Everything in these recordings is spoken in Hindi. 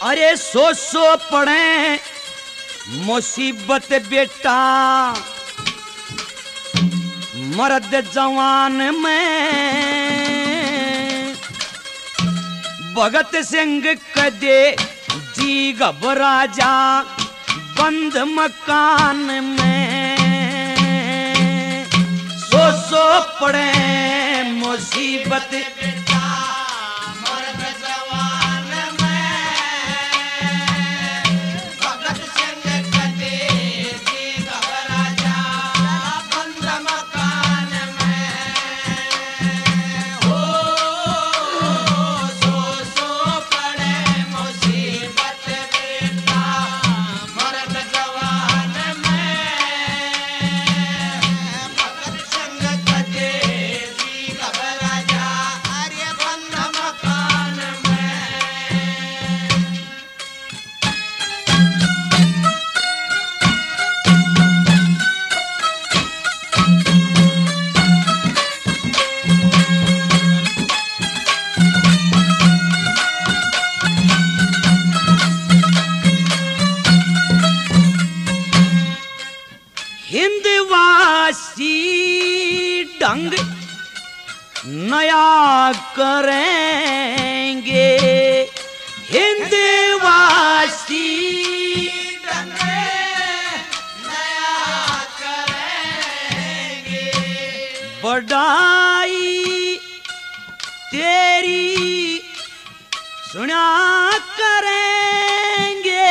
अरे सो पड़े मुसीबत बेटा मर्द जवान में भगत सिंह कदे जी घबरा जा बंद मकान में सो पड़े मुसीबत ढंग नया करेंगे हिंदवासी ढंग नया करेंगे बढ़ाई तेरी सुना करेंगे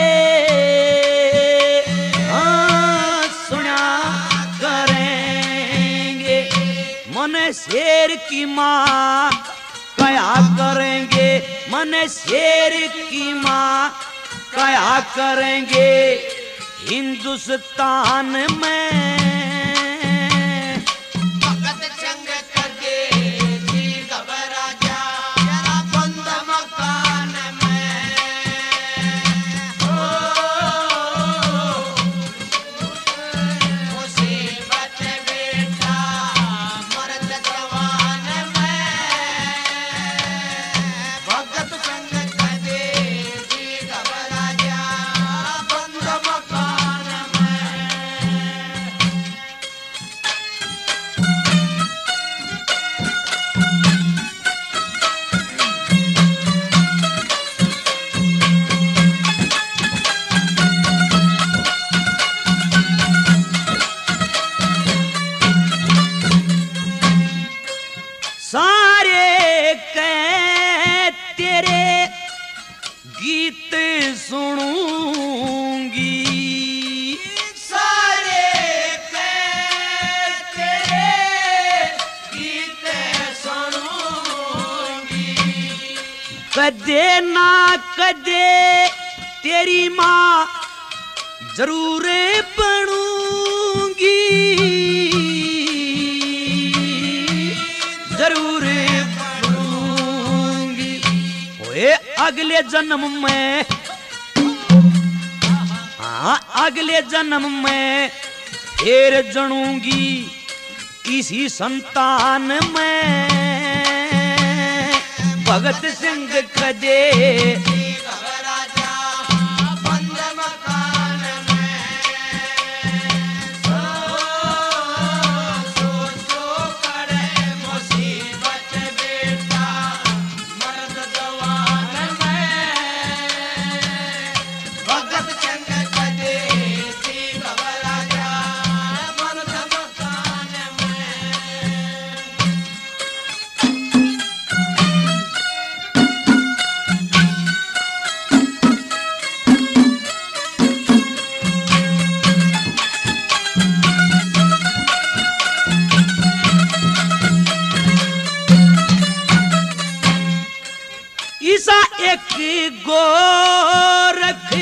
मन शेर की माँ क्या करेंगे मन शेर की माँ क्या करेंगे हिंदुस्तान में भगत सिंह कदे जी घबरा जा जरा बंद मकान में मुसीबत बेटा सारे कह तेरे गीत सुनूंगी सारे कह तेरे गीत सुनूंगी कदे ना कदे तेरी माँ जरूर बनूंगी जरूर बनूंगी ओए अगले जन्म में हाँ अगले जन्म में फिर जनूंगी इसी संतान में भगत सिंह कदे एक गोरख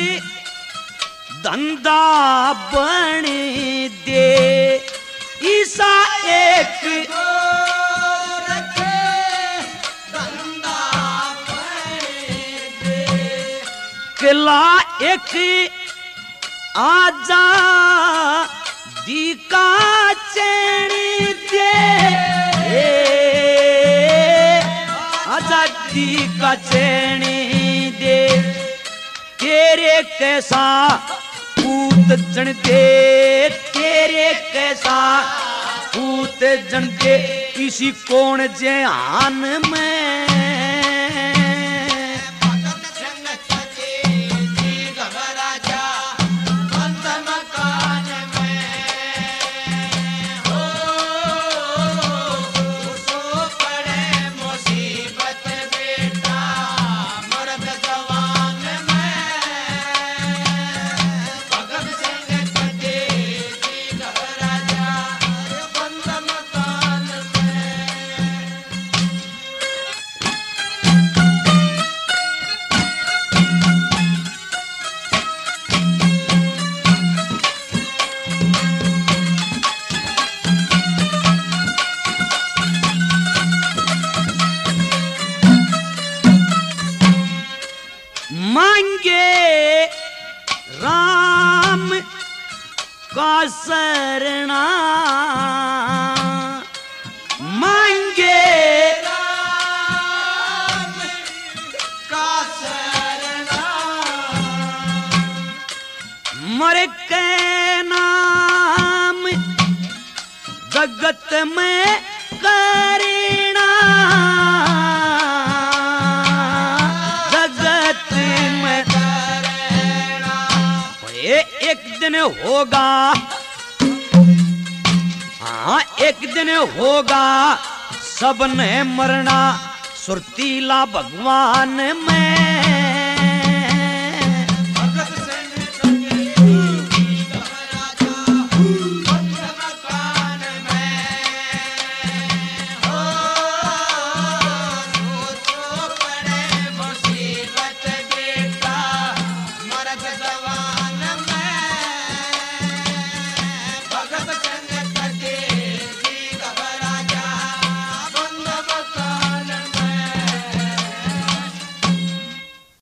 धंधा बन दे ईसा एक गोरख धंधा बन दे किला एक आजा दी का चैन दे आजादी का चैन दे तेरे कैसा पूत जन दे, तेरे कैसा पूत जन दे, इसी कौन जहान में। मांगे राम का शरणा, मांगे राम का शरणा, मर के नाम जगत में करीना, एक दिन होगा, हाँ एक दिन होगा सबने मरना, सुरतीला भगवान में। मुसीबत बेटा मरद जवान